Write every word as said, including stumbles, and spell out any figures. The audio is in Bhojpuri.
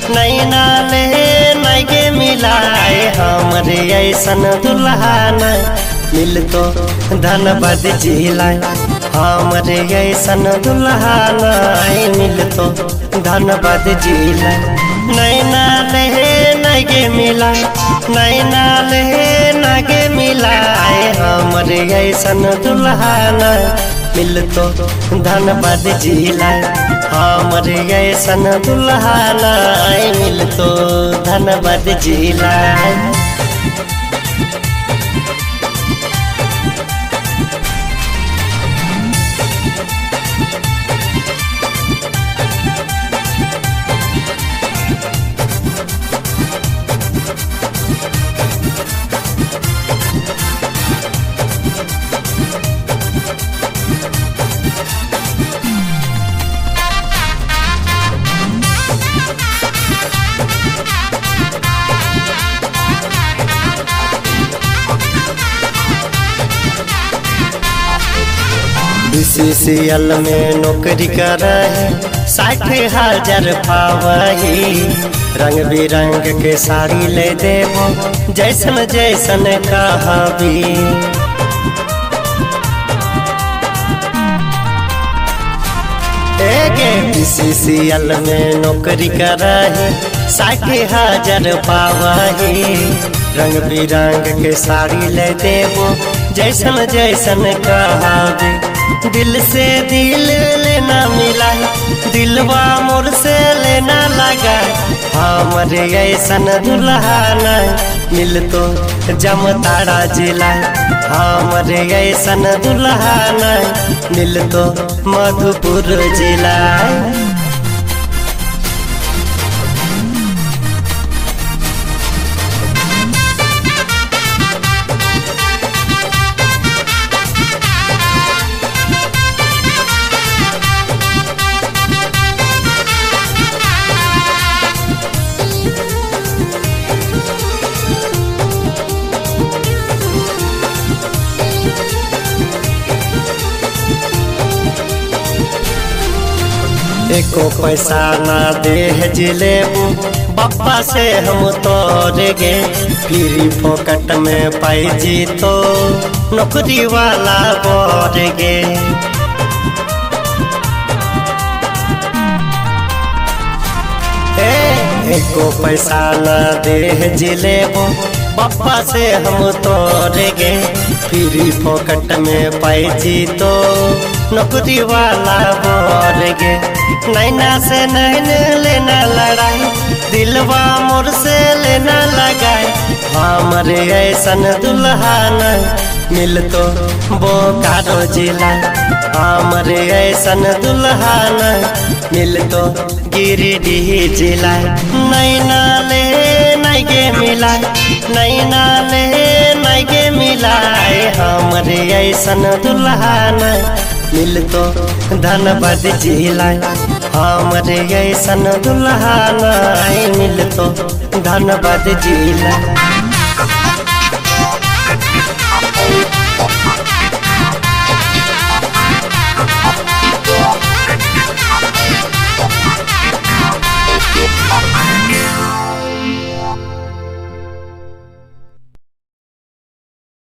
नैना ले नगे मिलाए हमरे ऐसन दुल्हन मिलतो धनबाद जिला हमरे ऐसन दुल्हन मिलतो धनबाद जिला नैना ले नगे मिला नैना ले नगे मिलाए हमरे ऐसन दुल्हन मिलतो धनबाद जिला हमरे ऐसन दुल्हन मिलतो धनबाद जिला। बीसीसीएल में नौकरी कर साठ हजार पावही रंग बिरंग के साड़ी ले देबो जैसन जैसन कहबी बीसीसीएल में नौकरी कर साठ हजार पावही रंग बिरंग के साड़ी ले देबो जैसन जैसन कहबी दिल से दिल लेना मिला दिलवा मोर से लेना लगा हमरे ऐसन दुल्हन मिलतो जामताड़ा जिला हमरे ऐसन दुल्हन मिलतो मधुपुर जिला। एको पैसा ना दे जिलेबू बापा से हम तोड़ गे फिर फोकट में पाई जी तो नौकरी वाला बोर गे एको पैसा ना दे जिलेबू बापा से हम तोड़ गे फिर फोकट में पाई जी तो नौकरी वाला बोर गे नैना से नैन लेना लड़ाई दिलवा मोर से लेना लगाए हमरे ऐसन दुल्हन मिलतो बोकारो जिला हमरे ऐसन दुल्हन मिलतो गिरिडीह जिला नैना ले नगे मिला नैना ले नगे मिलाए हमरे ऐसन दुल्हन मिलतो धनबाद जिला हमरे ऐसन दुल्हन मिलतो धनबाद जिला।